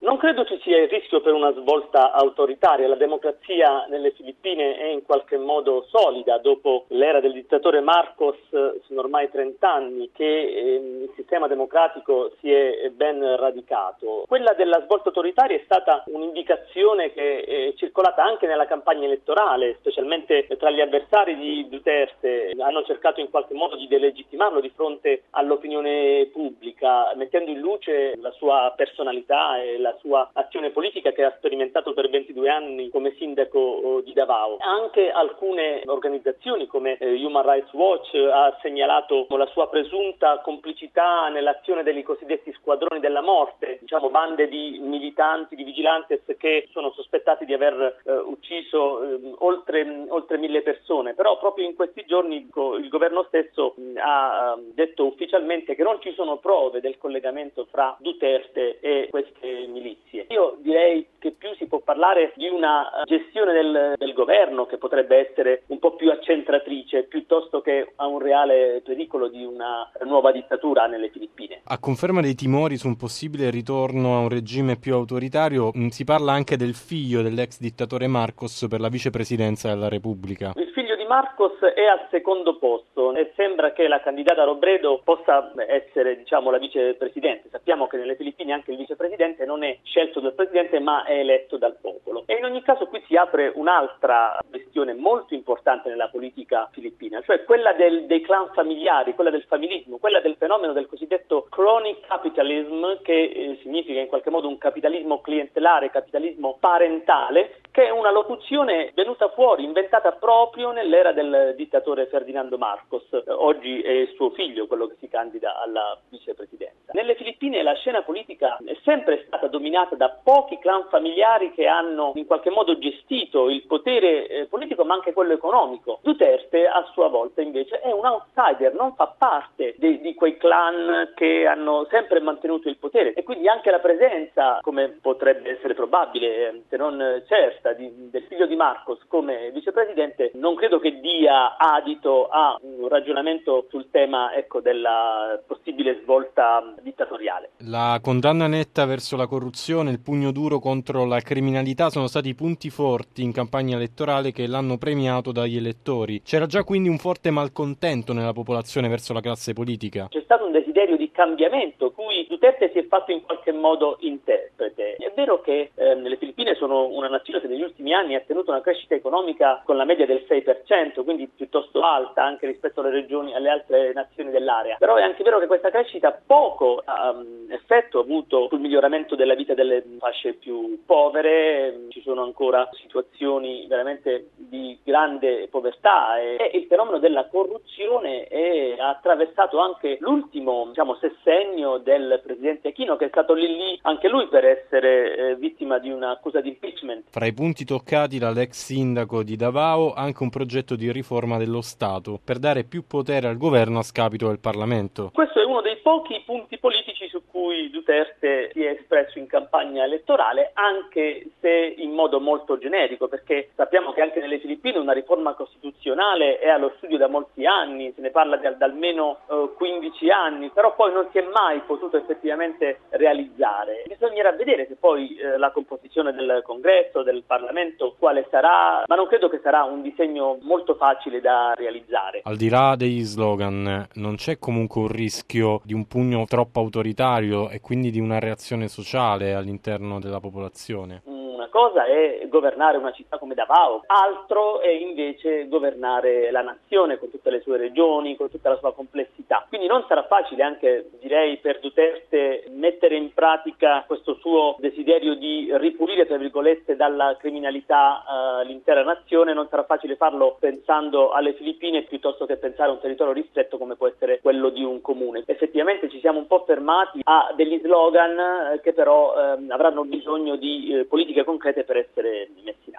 Non credo ci sia il rischio per una svolta autoritaria. La democrazia nelle Filippine è in qualche modo solida. Dopo l'era del dittatore Marcos sono ormai 30 anni che il sistema democratico si è ben radicato. Quella della svolta autoritaria è stata un'indicazione che è circolata anche nella campagna elettorale, specialmente tra gli avversari di Duterte. Hanno cercato in qualche modo di delegittimarlo di fronte all'opinione pubblica, mettendo in luce la sua personalità e la sua azione politica che ha sperimentato per 22 anni come sindaco di Davao. Anche alcune organizzazioni come Human Rights Watch ha segnalato la sua presunta complicità nell'azione dei cosiddetti squadroni della morte, bande di militanti, di vigilantes che sono sospettati di aver ucciso oltre 1.000 persone. Però proprio in questi giorni il governo stesso ha detto ufficialmente che non ci sono prove del collegamento fra Duterte e queste milizie. Io direi che più si può parlare di una gestione del governo che potrebbe essere un po' più accentratrice piuttosto che a un reale pericolo di una nuova dittatura nelle Filippine. A conferma dei timori su un possibile ritorno a un regime più autoritario, si parla anche del figlio dell'ex dittatore Marcos per la vicepresidenza della Repubblica. Il figlio di Marcos è al secondo posto e sembra che la candidata Robredo possa essere, la vicepresidente. Sappiamo che nelle Filippine anche il vicepresidente non è scelto dal presidente ma è eletto dal popolo. E in ogni caso qui si apre un'altra questione molto importante nella politica filippina, cioè quella dei clan familiari, quella del familismo, quella del fenomeno del cosiddetto crony capitalism, che significa in qualche modo un capitalismo clientelare, capitalismo parentale, che è una locuzione venuta fuori, inventata proprio nell'era del dittatore Ferdinando Marcos. Oggi è suo figlio quello che si candida alla vicepresidenza. Nelle Filippine la scena politica è sempre stata dominata da pochi clan familiari che hanno in qualche modo gestito il potere politico ma anche quello economico. Duterte a sua volta invece è un outsider, non fa parte di quei clan che hanno sempre mantenuto il potere e quindi anche la presenza, come potrebbe essere probabile, se non certa, del figlio di Marcos come vicepresidente non credo che dia adito a un ragionamento sul tema della possibile svolta dittatoriale. La condanna netta verso la corruzione, il pugno duro contro la criminalità sono stati punti forti in campagna elettorale che l'hanno premiato dagli elettori. C'era già quindi un forte malcontento nella popolazione verso la classe politica. C'è stato un desiderio di cambiamento cui Duterte si è fatto in qualche modo interprete. È vero che le Filippine sono una nazione che negli ultimi anni ha tenuto una crescita economica con la media del 6%, quindi piuttosto alta anche rispetto alle altre nazioni dell'area. Però è anche vero che questa crescita poco effetto ha avuto sul miglioramento della vita delle fasce più povere. Ci sono ancora situazioni veramente di grande povertà e il fenomeno della corruzione ha attraversato anche l'ultimo sessennio del presidente Aquino, che è stato lì anche lui per essere vittima di un'accusa di impeachment. Fra i punti toccati dall'ex sindaco di Davao anche un progetto di riforma dello Stato per dare più potere al governo a scapito del Parlamento. Questo è uno dei pochi punti politici su cui Duterte si è espresso in campagna elettorale, anche se in modo molto generico, perché sappiamo che anche nelle Filippine una riforma costituzionale è allo studio da molti anni, se ne parla da almeno 15 anni, però poi non si è mai potuto effettivamente realizzare. Bisognerà vedere se poi la composizione del Congresso, del Parlamento, quale sarà, ma non credo che sarà un disegno molto facile da realizzare. Al di là degli slogan, non c'è comunque un rischio di un pugno troppo autoritario e quindi di una reazione sociale all'interno della popolazione? Una cosa è governare una città come Davao, altro è invece governare la nazione con tutte le sue regioni, con tutta la sua complessità. Quindi non sarà facile anche, direi, per Duterte mettere in pratica questo suo desiderio di ripulire, tra virgolette, dalla criminalità l'intera nazione. Non sarà facile farlo pensando alle Filippine piuttosto che pensare a un territorio ristretto come può essere quello di un comune. Effettivamente ci siamo un po' fermati a degli slogan che però avranno bisogno di politiche concrete per essere messi in atto.